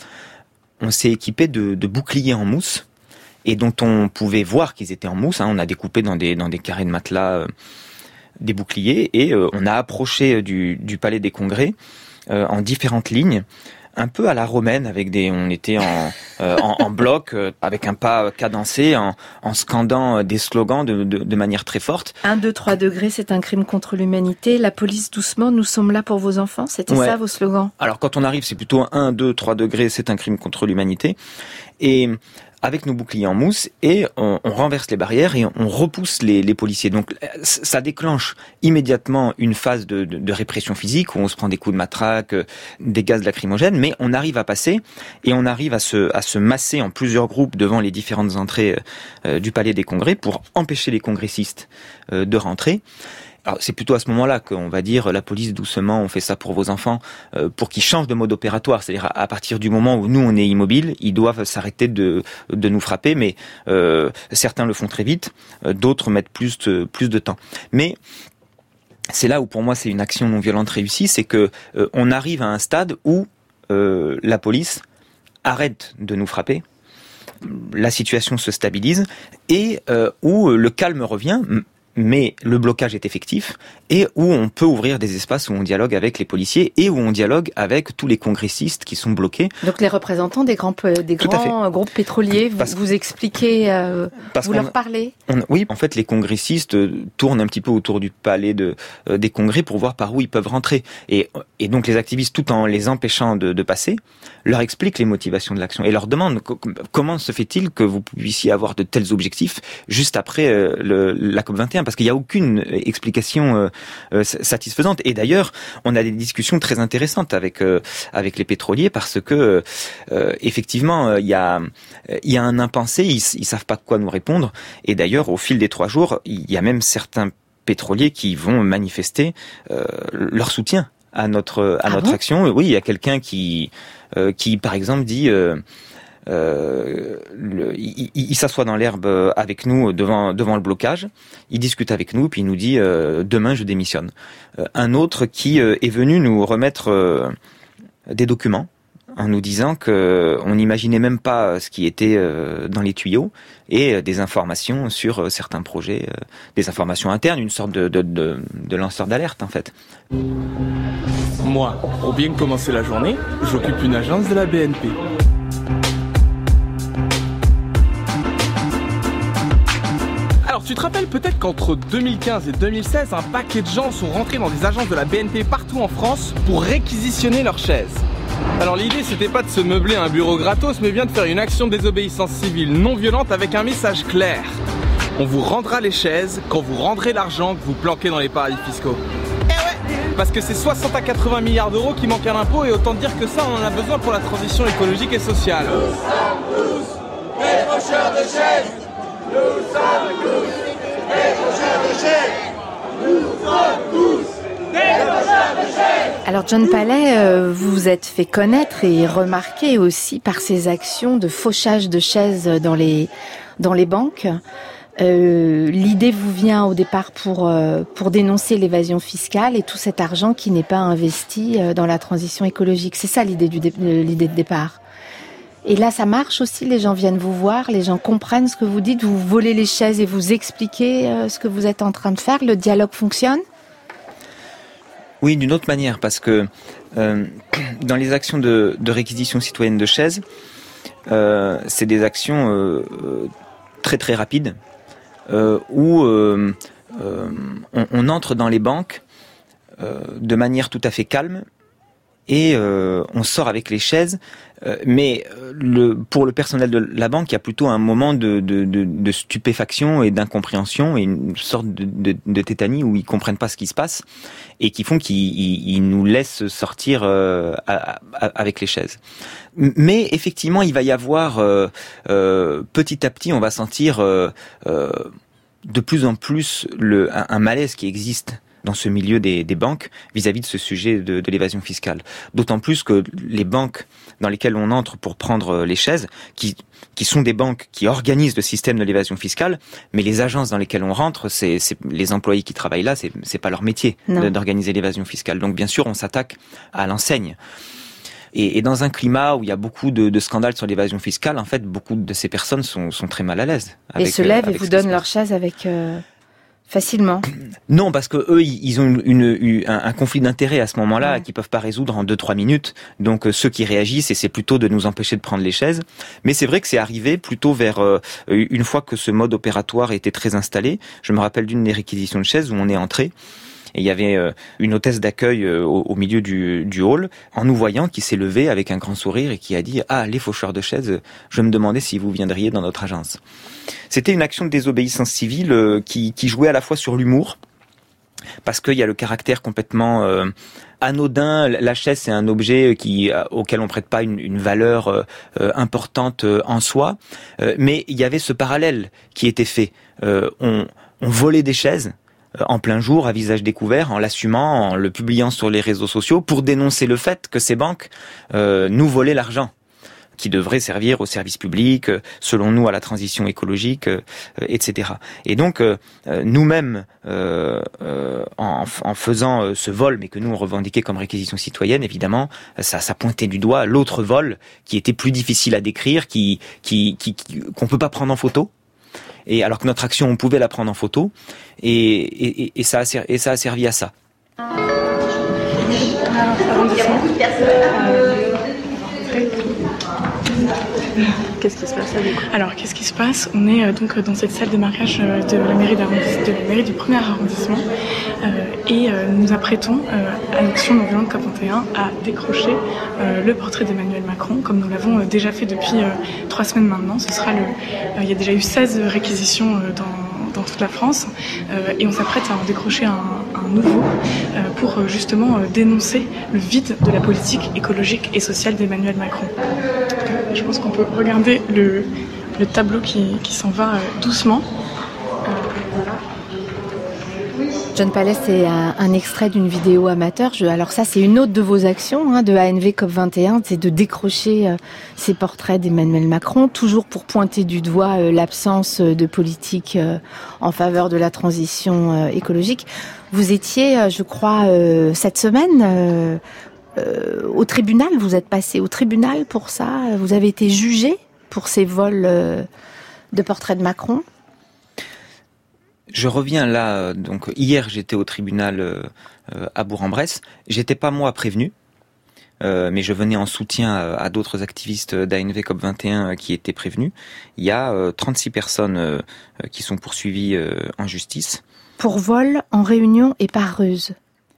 on s'est équipé de, de boucliers en mousse, et dont on pouvait voir qu'ils étaient en mousse, hein. On a découpé dans des, dans des carrés de matelas euh, des boucliers, et euh, on a approché du, du palais des congrès euh, en différentes lignes, un peu à la romaine, avec des, on était en, euh, en, en bloc, euh, avec un pas cadencé, en, en scandant des slogans de, de, de manière très forte. un, deux, trois degrés, c'est un crime contre l'humanité. La police doucement, nous sommes là pour vos enfants. C'était ouais. ça vos slogans? Alors quand on arrive, c'est plutôt un, deux, trois degrés, c'est un crime contre l'humanité. Et avec nos boucliers en mousse, et on, on renverse les barrières et on repousse les, les policiers. Donc ça déclenche immédiatement une phase de, de, de répression physique où on se prend des coups de matraque, des gaz lacrymogènes, mais on arrive à passer et on arrive à se, à se masser en plusieurs groupes devant les différentes entrées euh, du palais des congrès pour empêcher les congressistes euh, de rentrer. Alors c'est plutôt à ce moment-là qu'on va dire la police doucement, on fait ça pour vos enfants, euh, pour qu'ils changent de mode opératoire. C'est-à-dire à, à partir du moment où nous on est immobile, ils doivent s'arrêter de de nous frapper, mais euh, certains le font très vite, euh, d'autres mettent plus de, plus de temps. Mais c'est là où pour moi c'est une action non violente réussie, c'est que euh, on arrive à un stade où euh, la police arrêtent de nous frapper, la situation se stabilise et euh, où le calme revient, mais le blocage est effectif et où on peut ouvrir des espaces où on dialogue avec les policiers et où on dialogue avec tous les congressistes qui sont bloqués. Donc les représentants des grands, des grands groupes pétroliers, vous, Parce, vous expliquez, euh, vous leur parlez on, Oui, en fait les congressistes tournent un petit peu autour du palais de, euh, des congrès pour voir par où ils peuvent rentrer. Et, et donc les activistes, tout en les empêchant de, de passer, leur expliquent les motivations de l'action et leur demandent comment se fait-il que vous puissiez avoir de tels objectifs juste après euh, le, la COP vingt et un, parce qu'il n'y a aucune explication euh, euh, satisfaisante. Et d'ailleurs, on a des discussions très intéressantes avec euh, avec les pétroliers parce que euh, effectivement, il y a il y a un impensé, ils, ils savent pas quoi nous répondre. Et d'ailleurs, au fil des trois jours, il y a même certains pétroliers qui vont manifester euh, leur soutien à notre à ah notre bon action. Oui, il y a quelqu'un qui euh, qui par exemple dit euh, euh, le, il, il s'assoit dans l'herbe avec nous devant devant le blocage, il discute avec nous puis il nous dit euh, demain je démissionne. Euh, un autre qui euh, est venu nous remettre euh, des documents en nous disant que on n'imaginait même pas ce qui était euh, dans les tuyaux et euh, des informations sur euh, certains projets, euh, des informations internes, une sorte de, de, de, de lanceur d'alerte en fait. Moi, pour bien commencer la journée, j'occupe une agence de la B N P. Alors tu te rappelles peut-être qu'entre deux mille quinze et deux mille seize, un paquet de gens sont rentrés dans des agences de la B N P partout en France pour réquisitionner leurs chaises. Alors l'idée c'était pas de se meubler un bureau gratos, mais bien de faire une action de désobéissance civile non violente avec un message clair. On vous rendra les chaises quand vous rendrez l'argent que vous planquez dans les paradis fiscaux. Eh ouais, parce que c'est soixante à quatre-vingts milliards d'euros qui manquent à l'impôt et autant dire que ça on en a besoin pour la transition écologique et sociale. Nous sommes tous des faucheurs de chaises. Nous sommes tous des faucheurs de chaises. Nous sommes tous des faucheurs de chaises. Alors John Palais, euh, vous vous êtes fait connaître et remarquer aussi par ces actions de fauchage de chaises dans les dans les banques. Euh, l'idée vous vient au départ pour euh, pour dénoncer l'évasion fiscale et tout cet argent qui n'est pas investi euh, dans la transition écologique. C'est ça l'idée du dé- l'idée de départ. Et là, ça marche aussi. Les gens viennent vous voir, les gens comprennent ce que vous dites, vous volez les chaises et vous expliquez euh, ce que vous êtes en train de faire. Le dialogue fonctionne ? Oui, d'une autre manière, parce que euh, dans les actions de, de réquisition citoyenne de chaises, euh, c'est des actions euh, très très rapides euh, où euh, euh, on, on entre dans les banques euh, de manière tout à fait calme et euh, on sort avec les chaises. Euh, mais le, pour le personnel de la banque, il y a plutôt un moment de, de, de, de stupéfaction et d'incompréhension et une sorte de, de, de tétanie où ils comprennent pas ce qui se passe et qui font qu'ils ils, ils nous laissent sortir euh, à, à, avec les chaises. Mais effectivement, il va y avoir euh, euh, petit à petit, on va sentir euh, euh, de plus en plus le, un, un malaise qui existe dans ce milieu des, des banques vis-à-vis de ce sujet de, de l'évasion fiscale. D'autant plus que les banques dans lesquelles on entre pour prendre les chaises, qui, qui sont des banques qui organisent le système de l'évasion fiscale, mais les agences dans lesquelles on rentre, c'est, c'est les employés qui travaillent là, c'est, c'est pas leur métier de, d'organiser l'évasion fiscale. Donc bien sûr, on s'attaque à l'enseigne. Et, et dans un climat où il y a beaucoup de, de scandales sur l'évasion fiscale, en fait, beaucoup de ces personnes sont, sont très mal à l'aise. Avec, et se lèvent euh, et vous donnent leur chaise avec... Euh... Facilement. Non, parce que eux, ils ont une, une, une, un, un conflit d'intérêts à ce moment-là ouais. qu'ils peuvent pas résoudre en deux trois minutes. Donc euh, ceux qui réagissent, et c'est plutôt de nous empêcher de prendre les chaises. Mais c'est vrai que c'est arrivé plutôt vers euh, une fois que ce mode opératoire était très installé. Je me rappelle d'une des réquisitions de chaises où on est entré. Et il y avait euh, une hôtesse d'accueil euh, au, au milieu du, du hall, en nous voyant, qui s'est levée avec un grand sourire et qui a dit « Ah, les faucheurs de chaises, je me demandais si vous viendriez dans notre agence ». C'était une action de désobéissance civile euh, qui, qui jouait à la fois sur l'humour, parce qu'il y a le caractère complètement euh, anodin. La chaise, c'est un objet qui, auquel on prête pas une, une valeur euh, importante euh, en soi, euh, mais il y avait ce parallèle qui était fait. Euh, on, on volait des chaises en plein jour, à visage découvert, en l'assumant, en le publiant sur les réseaux sociaux, pour dénoncer le fait que ces banques euh, nous volaient l'argent. qui devrait servir au service public, euh, selon nous à la transition écologique, euh, et cetera. Et donc euh, nous-mêmes, euh, euh, en, en faisant euh, ce vol, mais que nous on revendiquait comme réquisition citoyenne, évidemment, ça, ça pointait du doigt l'autre vol qui était plus difficile à décrire, qui, qui, qui, qui qu'on peut pas prendre en photo. Et alors que notre action, on pouvait la prendre en photo, et, et, et, ça, a, et ça a servi à ça. Qu'est-ce qui se passe là, du coup ? Alors, qu'est-ce qui se passe ? On est euh, donc dans cette salle de mariage euh, de la mairie, de la mairie du premier arrondissement euh, et euh, nous nous apprêtons euh, à l'action non violente COP vingt et un à décrocher euh, le portrait d'Emmanuel Macron, comme nous l'avons euh, déjà fait depuis euh, trois semaines maintenant. Ce sera le, euh, il y a déjà eu seize réquisitions euh, dans, dans toute la France euh, et on s'apprête à en décrocher un, un nouveau euh, pour euh, justement euh, dénoncer le vide de la politique écologique et sociale d'Emmanuel Macron. Donc, je pense qu'on peut regarder le, le tableau qui, qui s'en va euh, doucement. Euh, voilà. John Palais, c'est un, un extrait d'une vidéo amateur. Je, alors ça, c'est une autre de vos actions hein, de A N V COP vingt et un, c'est de décrocher euh, ces portraits d'Emmanuel Macron, toujours pour pointer du doigt euh, l'absence de politique euh, en faveur de la transition euh, écologique. Vous étiez, euh, je crois, euh, cette semaine euh, euh, au tribunal. Vous êtes passé au tribunal pour ça. Vous avez été jugé pour ces vols euh, de portraits de Macron. Je reviens là, donc hier j'étais au tribunal euh, à Bourg-en-Bresse. J'étais pas moi prévenu, euh, mais je venais en soutien à, à d'autres activistes d'A N V COP vingt et un qui étaient prévenus. Il y a euh, trente-six personnes euh, qui sont poursuivies euh, en justice. Pour vol en réunion et par ruse.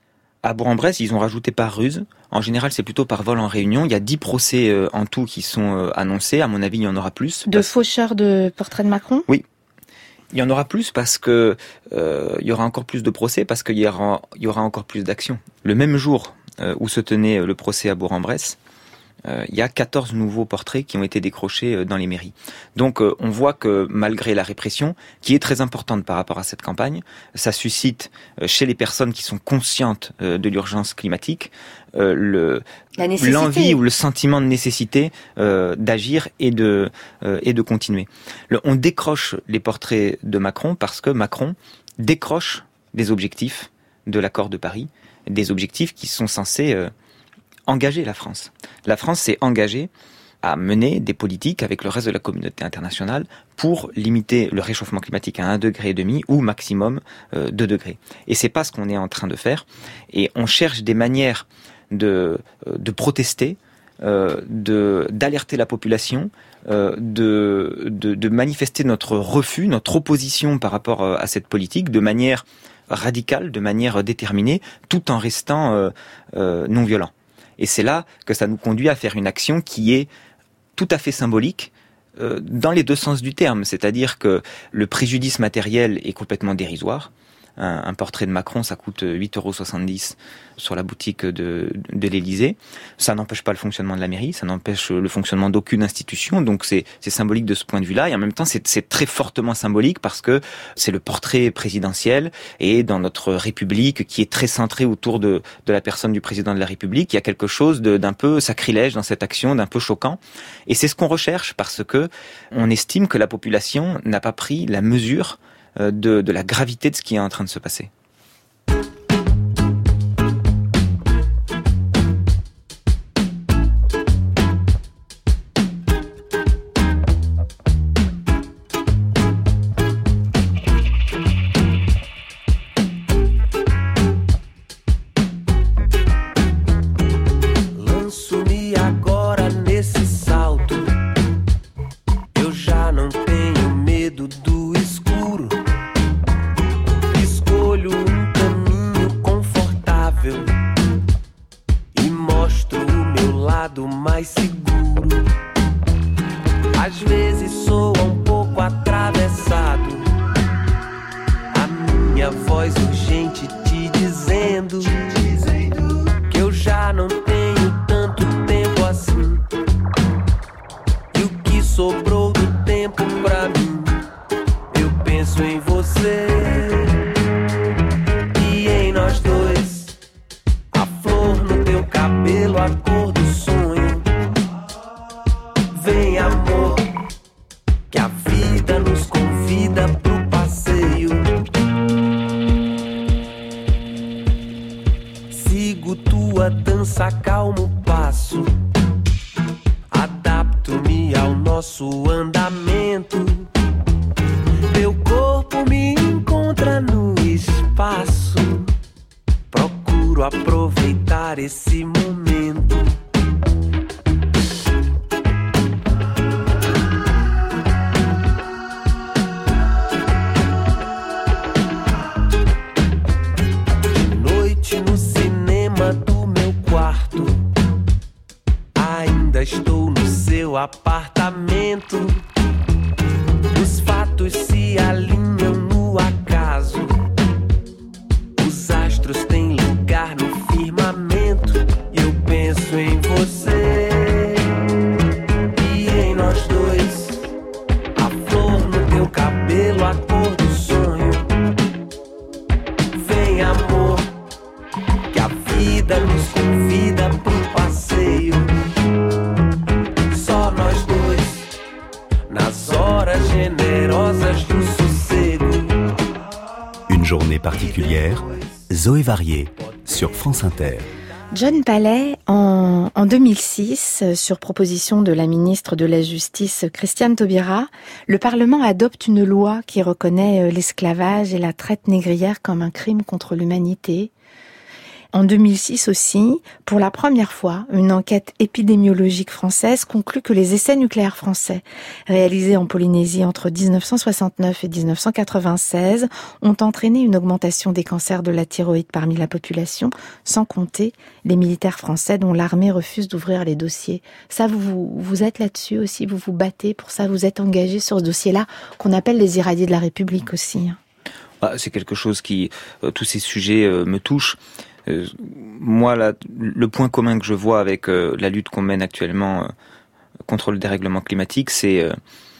À Bourg-en-Bresse, ils ont rajouté par ruse. En général, c'est plutôt par vol en réunion. Il y a dix procès euh, en tout qui sont euh, annoncés. À mon avis, il y en aura plus. De parce... faucheurs de portraits de Macron ? Oui. Il y en aura plus parce que euh, il y aura encore plus de procès, parce qu'il y aura, il y aura encore plus d'actions. Le même jour euh, où se tenait le procès à Bourg-en-Bresse, euh, il y a quatorze nouveaux portraits qui ont été décrochés dans les mairies. Donc euh, on voit que malgré la répression, qui est très importante par rapport à cette campagne, ça suscite euh, chez les personnes qui sont conscientes euh, de l'urgence climatique euh, le l'envie ou le sentiment de nécessité euh, d'agir et de euh, et de continuer. Le, on décroche les portraits de Macron parce que Macron décroche des objectifs de l'accord de Paris, des objectifs qui sont censés euh, engager la France. La France s'est engagée à mener des politiques avec le reste de la communauté internationale pour limiter le réchauffement climatique à un degré et demi ou maximum euh, deux degrés. Et c'est pas ce qu'on est en train de faire. Et on cherche des manières de, de protester, euh, de, d'alerter la population, euh, de, de, de manifester notre refus, notre opposition par rapport à cette politique de manière radicale, de manière déterminée, tout en restant euh, euh, non violent. Et c'est là que ça nous conduit à faire une action qui est tout à fait symbolique euh, dans les deux sens du terme. C'est-à-dire que le préjudice matériel est complètement dérisoire. Un, un portrait de Macron, ça coûte huit euros soixante-dix sur la boutique de, de l'Élysée. Ça n'empêche pas le fonctionnement de la mairie, ça n'empêche le fonctionnement d'aucune institution. Donc c'est, c'est symbolique de ce point de vue-là. Et en même temps, c'est, c'est très fortement symbolique parce que c'est le portrait présidentiel. Et dans notre République, qui est très centrée autour de, de la personne du président de la République, il y a quelque chose de, d'un peu sacrilège dans cette action, d'un peu choquant. Et c'est ce qu'on recherche parce que on estime que la population n'a pas pris la mesure De, de la gravité de ce qui est en train de se passer. Lanço-me agora nesse salto. Eu já não tenho medo do escuro. Escolho vida nos convida pro passeio. Sigo tua dança, calmo passo. Adapto-me ao nosso andamento. Meu corpo me encontra no espaço. Procuro aproveitar esse momento. De noite no cinema do meu quarto. Ainda estou no seu apartamento. Os fatos se alinham no acaso. Os astros têm lugar no firmamento. E eu penso em você e em nós dois. A flor no teu cabelo, a cor do sonho. Vem, amor, que a vida nos convida pro passeio. Só nós dois, nas horas generosas do sossego. Une journée particulière, Zoé Varier, sur France Inter. John Palais, en, en deux mille six, sur proposition de la ministre de la Justice Christiane Taubira, le Parlement adopte une loi qui reconnaît l'esclavage et la traite négrière comme un crime contre l'humanité. En deux mille six aussi, pour la première fois, une enquête épidémiologique française conclut que les essais nucléaires français, réalisés en Polynésie entre dix-neuf cent soixante-neuf et dix-neuf cent quatre-vingt-seize, ont entraîné une augmentation des cancers de la thyroïde parmi la population, sans compter les militaires français dont l'armée refuse d'ouvrir les dossiers. Ça, vous, vous êtes là-dessus aussi, vous vous battez pour ça, vous êtes engagé sur ce dossier-là, qu'on appelle les irradiés de la République aussi. C'est quelque chose qui, euh, tous ces sujets euh, me touchent. Euh, moi, la, le point commun que je vois avec euh, la lutte qu'on mène actuellement euh, contre le dérèglement climatique, c'est euh,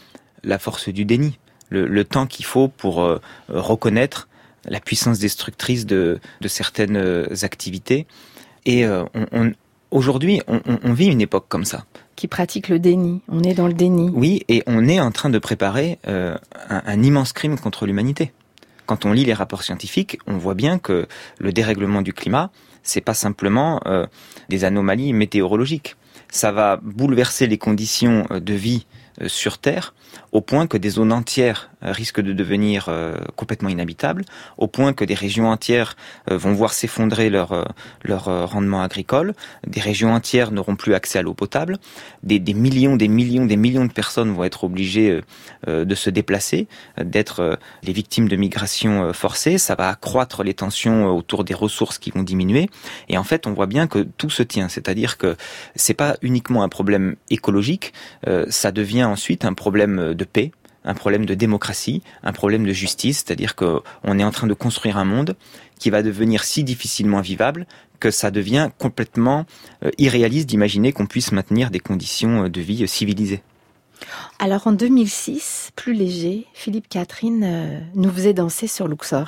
la force du déni, le, le temps qu'il faut pour euh, reconnaître la puissance destructrice de, de certaines euh, activités. Et euh, on, on, aujourd'hui, on, on vit une époque comme ça. Qui pratique le déni, on est dans le déni. Oui, et on est en train de préparer euh, un, un immense crime contre l'humanité. Quand on lit les rapports scientifiques, on voit bien que le dérèglement du climat, c'est pas simplement euh, des anomalies météorologiques. Ça va bouleverser les conditions de vie euh, sur Terre, au point que des zones entières euh, risquent de devenir euh, complètement inhabitables, au point que des régions entières euh, vont voir s'effondrer leur, euh, leur euh, rendement agricole, des régions entières n'auront plus accès à l'eau potable, des, des millions, des millions, des millions de personnes vont être obligées euh, euh, de se déplacer, euh, d'être euh, les victimes de migrations euh, forcées. Ça va accroître les tensions euh, autour des ressources qui vont diminuer. Et en fait, on voit bien que tout se tient. C'est-à-dire que c'est pas uniquement un problème écologique, euh, ça devient ensuite un problème de paix, un problème de démocratie, un problème de justice, c'est-à-dire qu'on est en train de construire un monde qui va devenir si difficilement vivable que ça devient complètement irréaliste d'imaginer qu'on puisse maintenir des conditions de vie civilisées. Alors en deux mille six, plus léger, Philippe Catherine euh, nous faisait danser sur Luxor.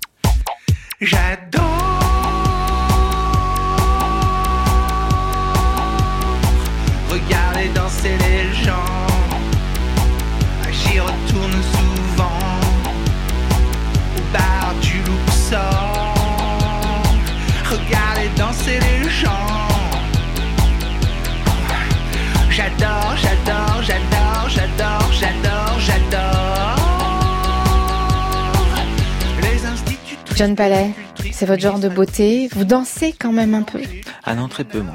J'adore regarder danser les gens. J'y retourne souvent au bar du Luxor. Regarder danser les gens. J'adore, j'adore, j'adore, j'adore, j'adore, j'adore. Les instituts. John Palais, c'est votre genre de beauté. Vous dansez quand même un peu? Ah non, très peu, moi.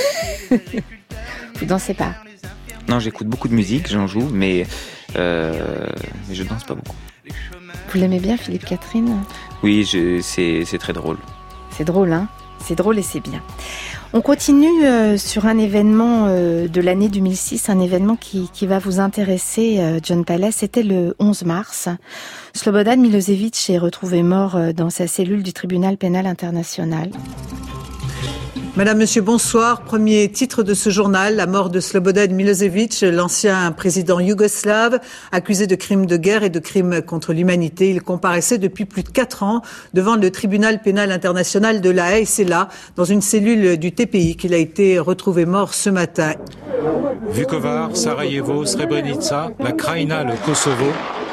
Vous dansez pas? Non, j'écoute beaucoup de musique, j'en joue, mais, euh, mais je danse pas beaucoup. Vous l'aimez bien, Philippe Catherine? Oui, je, c'est, c'est très drôle. C'est drôle, hein? C'est drôle et c'est bien. On continue euh, sur un événement euh, de l'année deux mille six, un événement qui, qui va vous intéresser, euh, John Palais. C'était le onze mars. Slobodan Milosevic est retrouvé mort euh, dans sa cellule du tribunal pénal international. Madame, Monsieur, bonsoir. Premier titre de ce journal, la mort de Slobodan Milosevic, l'ancien président yougoslave, accusé de crimes de guerre et de crimes contre l'humanité. Il comparaissait depuis plus de quatre ans devant le tribunal pénal international de La Haye. C'est là, dans une cellule du T P I, qu'il a été retrouvé mort ce matin. Vukovar, Sarajevo, Srebrenica, la Krajina, le Kosovo.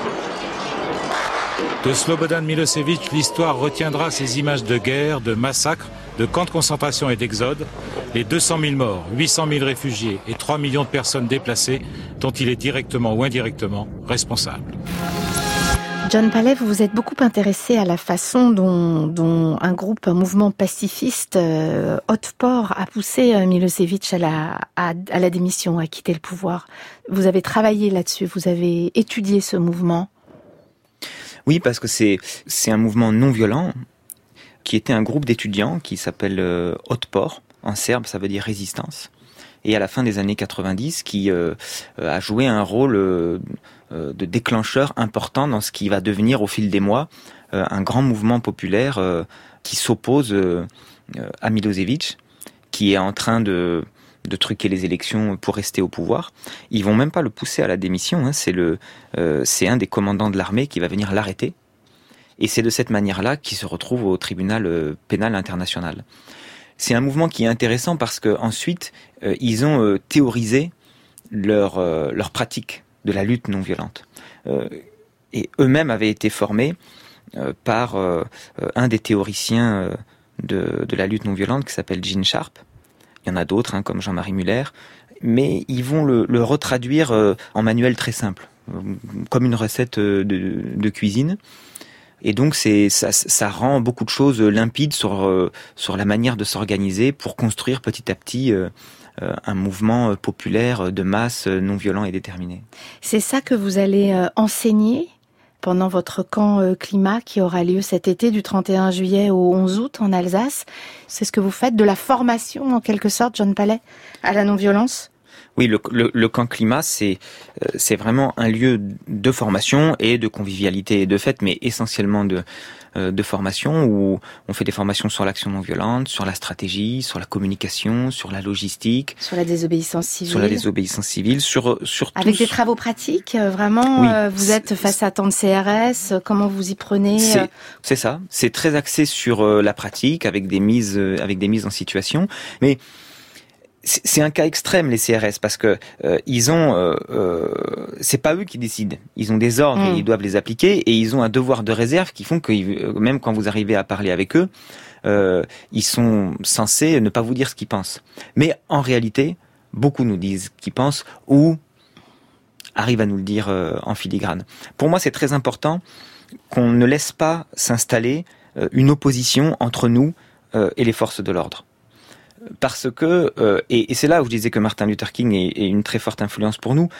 De Slobodan Milosevic, l'histoire retiendra ces images de guerre, de massacres, de camps de concentration et d'exode, les deux cent mille morts, huit cent mille réfugiés et trois millions de personnes déplacées dont il est directement ou indirectement responsable. John Paley, vous vous êtes beaucoup intéressé à la façon dont, dont un groupe, un mouvement pacifiste, euh, Otpor, a poussé euh, Milosevic à la, à, à la démission, à quitter le pouvoir. Vous avez travaillé là-dessus, vous avez étudié ce mouvement. Oui, parce que c'est, c'est un mouvement non violent qui était un groupe d'étudiants qui s'appelle euh, Otpor. En serbe, ça veut dire résistance. Et à la fin des années quatre-vingt-dix, qui euh, a joué un rôle euh, de déclencheur important dans ce qui va devenir au fil des mois euh, un grand mouvement populaire euh, qui s'oppose euh, à Milosevic, qui est en train de, de truquer les élections pour rester au pouvoir. Ils vont même pas le pousser à la démission, hein, c'est, le, euh, c'est un des commandants de l'armée qui va venir l'arrêter. Et c'est de cette manière-là qu'il se retrouve au tribunal euh, pénal international. C'est un mouvement qui est intéressant parce que ensuite euh, ils ont euh, théorisé leur euh, leur pratique de la lutte non violente euh, et eux-mêmes avaient été formés euh, par euh, un des théoriciens euh, de de la lutte non violente qui s'appelle Gene Sharp. Il y en a d'autres hein, comme Jean-Marie Muller, mais ils vont le, le retraduire euh, en manuel très simple, euh, comme une recette de, de cuisine. Et donc c'est ça, ça rend beaucoup de choses limpides sur euh, sur la manière de s'organiser pour construire petit à petit euh, euh, un mouvement populaire de masse non violent et déterminé. C'est ça que vous allez euh, enseigner pendant votre camp euh, climat qui aura lieu cet été du trente et un juillet au onze août en Alsace. C'est ce que vous faites, de la formation en quelque sorte, John Paley, à la non-violence ? Oui, le, le, le camp climat, c'est euh, c'est vraiment un lieu de formation et de convivialité et de fête, mais essentiellement de euh, de formation où on fait des formations sur l'action non violente, sur la stratégie, sur la communication, sur la logistique, sur la désobéissance civile, sur la désobéissance civile, sur sur avec tous... des travaux pratiques. Vraiment, oui, euh, vous êtes face à tant de C R S. Comment vous y prenez ? C'est, c'est ça. C'est très axé sur euh, la pratique avec des mises euh, avec des mises en situation, mais c'est un cas extrême les C R S parce que euh, ils ont, euh, euh, c'est pas eux qui décident. Ils ont des ordres mmh. et ils doivent les appliquer et ils ont un devoir de réserve qui font que même quand vous arrivez à parler avec eux, euh, ils sont censés ne pas vous dire ce qu'ils pensent. Mais en réalité, beaucoup nous disent ce qu'ils pensent ou arrivent à nous le dire euh, en filigrane. Pour moi, c'est très important qu'on ne laisse pas s'installer euh, une opposition entre nous euh, et les forces de l'ordre. Parce que, euh, et, et c'est là où je disais que Martin Luther King est, est une très forte influence pour nous,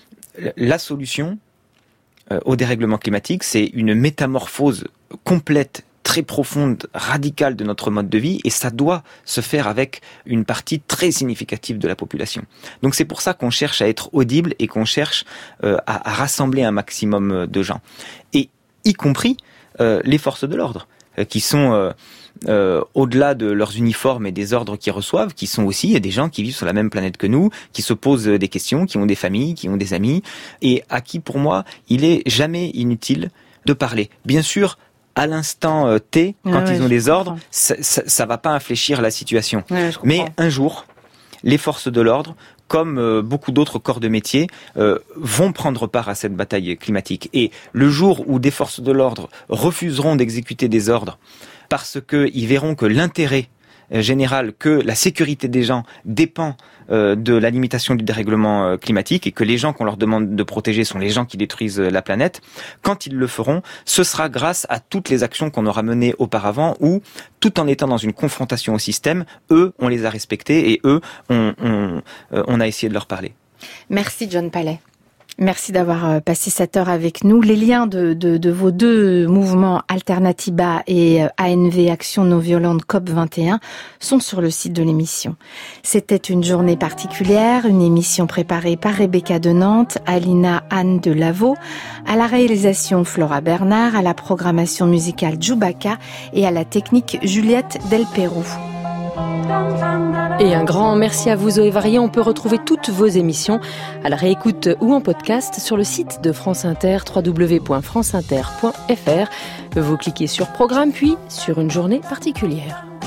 la solution euh, au dérèglement climatique, c'est une métamorphose complète, très profonde, radicale de notre mode de vie, et ça doit se faire avec une partie très significative de la population. Donc c'est pour ça qu'on cherche à être audible et qu'on cherche euh, à, à rassembler un maximum de gens, et y compris euh, les forces de l'ordre, euh, qui sont... Euh, Euh, au-delà de leurs uniformes et des ordres qu'ils reçoivent, qui sont aussi des gens qui vivent sur la même planète que nous, qui se posent des questions, qui ont des familles, qui ont des amis, et à qui, pour moi, il est jamais inutile de parler. Bien sûr, à l'instant euh, T, quand ouais, ils ont des ordres, ça, ça, ça va pas infléchir la situation. Ouais, mais un jour, les forces de l'ordre, comme euh, beaucoup d'autres corps de métier, euh, vont prendre part à cette bataille climatique. Et le jour où des forces de l'ordre refuseront d'exécuter des ordres parce qu'ils verront que l'intérêt général, que la sécurité des gens dépend euh, de la limitation du dérèglement euh, climatique et que les gens qu'on leur demande de protéger sont les gens qui détruisent la planète, quand ils le feront, ce sera grâce à toutes les actions qu'on aura menées auparavant où, tout en étant dans une confrontation au système, eux, on les a respectés et eux, on, on, euh, on a essayé de leur parler. Merci John Paley. Merci d'avoir passé cette heure avec nous. Les liens de, de, de vos deux mouvements, Alternatiba et A N V, Action non violente C O P vingt et un, sont sur le site de l'émission. C'était une journée particulière, une émission préparée par Rebecca de Nantes, Alina Anne de Lavaux, à la réalisation Flora Bernard, à la programmation musicale Djoubaka et à la technique Juliette Del Pérou. Et un grand merci à vous Zoé Varier. On peut retrouver toutes vos émissions à la réécoute ou en podcast sur le site de France Inter, w w w point france inter point f r. Vous cliquez sur Programme puis sur Une journée particulière.